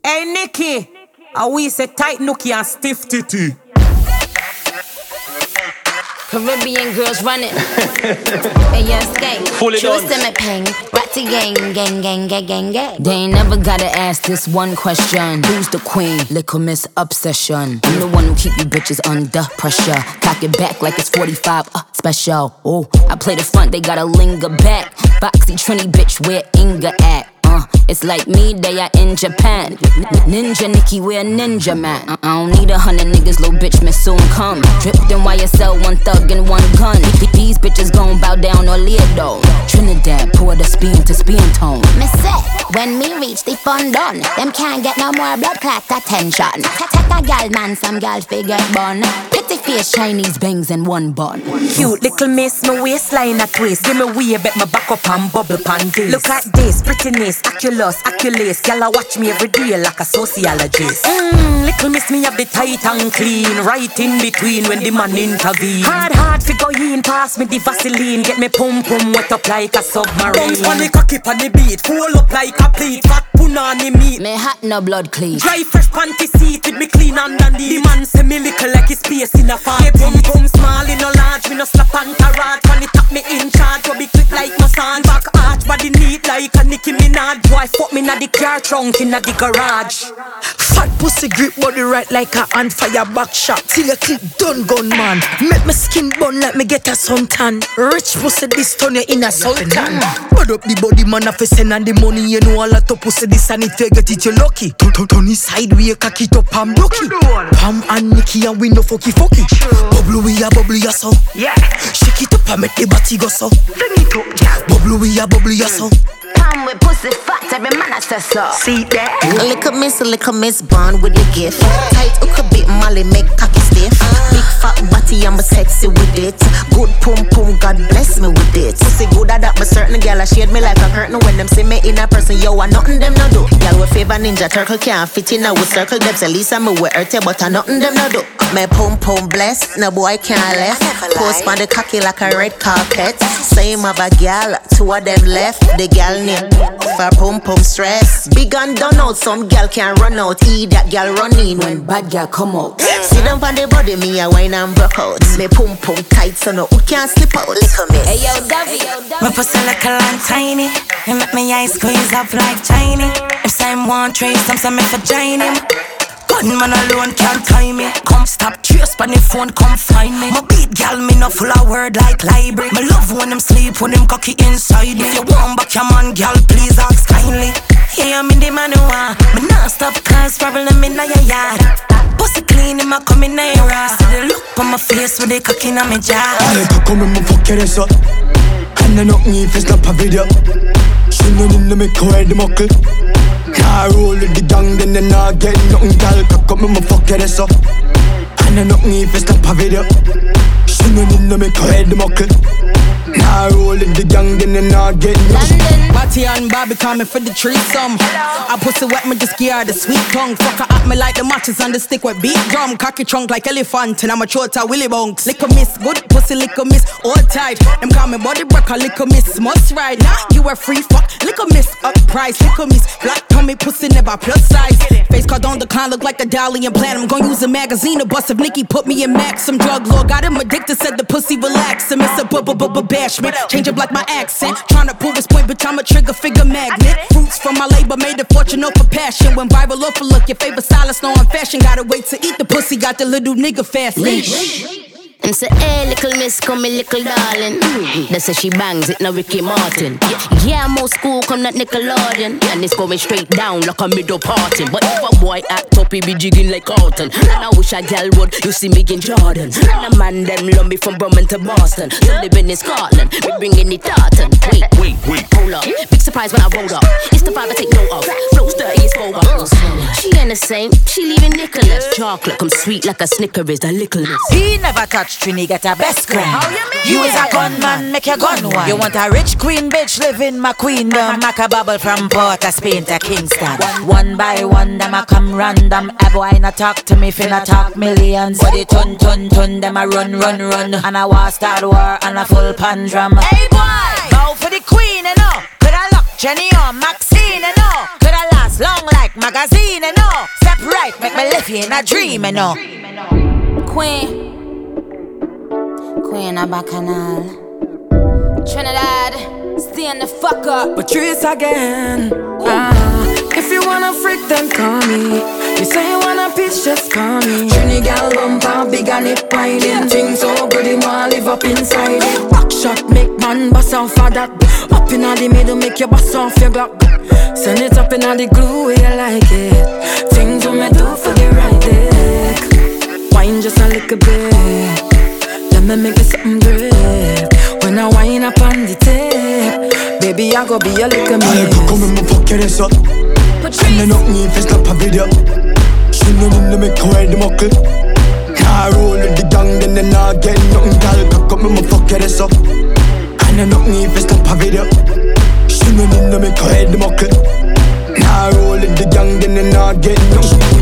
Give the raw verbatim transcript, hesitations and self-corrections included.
Hey Nikki, I we say tight nookie and stiff titty. Caribbean girls running. Hey, yes, gang. Fully done. Choose them at pang. Ratty gang, gang, gang, gang, gang, gang. They ain't never gotta ask this one question. Who's the queen? Little Miss Obsession. I'm the one who keep you bitches under pressure. Cock it back like it's forty-five, uh, special. Oh, I play the front, they gotta linger back. Foxy Trini bitch, where Inga at? Uh, it's like me, they are in Japan. Ninja Nikki, we're ninja man. I don't need a hundred niggas, little bitch may soon come. Dripped in Y S L, one thug and one gun. These bitches gon' bow down or Leodo. Trinidad, pour the speed to speed tone. Me say, when me reach the fun done, them can't get no more blood clot attention. Take a gal man, some gal figure bun. Pretty face, Chinese bangs and one bun. Cute little miss, my waistline a twist. Give me way, bet my back up and bubble pan this. Look at this, prettiness, Aculous, Aculous. Y'all watch me every day like a sociologist. Mmm, little miss me have the tight and clean. Right in between when the man intervene. Hard, hard figure in, pass me the Vaseline. Get me pum pum wet up like a submarine. Bounce on the cocky on the beat. Full up like a plate. Fat punani meat. Me hot no blood clean. Dry fresh panty seat with me clean underneath. The man say me little like his space in a farm. Me pum pum small in no large. Me no slap and tarot. When it tap me in charge. Rub it quick like massage. Back arch body neat like a Nicki Minaj. Boy, fuck me na the car trunk in the garage. Fat pussy grip body right like a on fire back shot. Till you clip done gun man. Make my skin burn like me get a suntan. Rich pussy this turn you in a sultan. Bud up the body man a fi send and the money. You know a lot of pussy this and if you get it you lucky. Turn turn turn it sideways cock it up and blocky. Pam and Nikki and we no fucky fucky. Bubble we a bubble ya so. Yeah. Shake it up and make the body go so. Bring it up, yeah. Bubble we a bubble ya so. Come with pussy fat, every man I say so. See that? A little miss, a little miss, born with the gift. Tight hook a bit, Molly make cocky stiff. Big fat body, I'm a sexy with it. Good pum pum, God bless me with it. Pussy good at that, but certain gal a shade me like a curtain. When them see me in a person, yo, I nothing them no do. Gal with favor Ninja Turtle can't fit in now with circle depths. At least I'm a with earthy, but I nothing them no do. My pum pum blessed, no boy can't left. Post on the cocky like a red carpet. Same of a gal, two of them left. The gal name for pum pum stress. Big and done out, some gal can run out. Eat that gal run in when bad gal come out. Sit down on the body, me a wine and broke out. Me pum pum tight, so no who can't slip out. Little miss. Hey yo, Davy. My pussy little and tiny. You make me eyes squeeze up like Chinese. If Sam want trace, some say me for join him. Gunman alone can't tie me. Come stop, trace on the phone, come find me. My beat gal, me no full of word like library. Me love when them sleep, when them cocky inside me. If you want back your man, gal, please ask kindly. Yeah, I'm in the man who want. Me not stop cause problem in your yard. Pussy clean, him a come in your ass. See the look on my face with the cocky in my jaw. I ain't come in my fucking ass up. And I knock me if it's not a video. She no need to make her head muckle. Car roll with the gang, then they not get nothing, gal. Cock up me my fucking ass up. And I knock me if it's not a video. She no need to make her head muckle. Car roll with the gang, then they not get nothing. Batty and Bobby coming for the threesome. I pussy wet me just give her the sweet tongue. Fuck her at me like the matches on the stick with beat drum. Cocky trunk like elephant and I'm a chota willy bunks. Lick a miss, good pussy lick a miss, all tight. Them call me body breaker, lick a miss, must ride. Now you a free fuck, lick a miss, up price, lick a miss. Black tummy pussy never plus size. Face card on the con look like a dolly and plan. I'm gonna use a magazine to bust if Nikki put me in max. Some drug lord got him addicted, said the pussy relax. And miss a bu bu bu bu bashment, change up like my accent. Tryna prove his point, bitch, I'm a trigger figure magnet. Fruits from my labor made a fortune off of passion. When viral off a look, your favorite stylist know I'm fashion. Gotta wait to eat the pussy, got the little nigga fast leash. And say, hey, little miss, come me little darling. They say she bangs it, no Ricky Martin. Yeah, I'm old school, come that Nickelodeon. And it's going straight down like a middle parting. But if a boy act up, he be jigging like Carlton. And I wish a gal would, you see me in Jordan. And a man them love me from Birmingham to Boston. So living in Scotland, we bringing it tartan. Wait, wait, wait, hold up. Big surprise when I roll up. It's the vibe I take note of. Flows dirty, it's over. She ain't the same, she leaving Nicholas. Chocolate come sweet like a Snickers, the littleness. He never touched Trini, get a best friend. How you mean? You is a gunman, make your gun one. You want a rich queen bitch, live in my queendom. Mac a bubble from Port of Spain to Kingston. One, one by one, them a come random. A boy not talk to me, finna talk millions. Body tun tun tun, them a run run run. And a war start war and a full pan drum. Hey boy, bow for the queen, you know. Coulda locked Jenny or Maxine, you know. Coulda last Just long like magazine, you know. Step right, make me live in a dream, you know. Queen, Queen of Bacchanal, Trinidad, stand the fuck up. Patrice again. Ah, if you wanna freak, then call me. You say you wanna pitch, just call me. Trini gal bumper, big and it piling. Things so good, you wanna live up inside it. Back shot, make man bust off for that. Up in the middle, make you bust off your Glock. Send it up in the glue where you like it. Things we me do for the right dick. Wine just a little bit. Let me make it something great. When I wine up on the tape, baby I go be a little miss. Allez, come and fuck it up. And then up me if it's not a video. She know in the make away the muckle. Car roll with the gang, then then I get nothing. Girl, come and fuck it up. And then up me if it's not a video. She know in the make away the muckle. Car roll with the gang, then then I get nothing.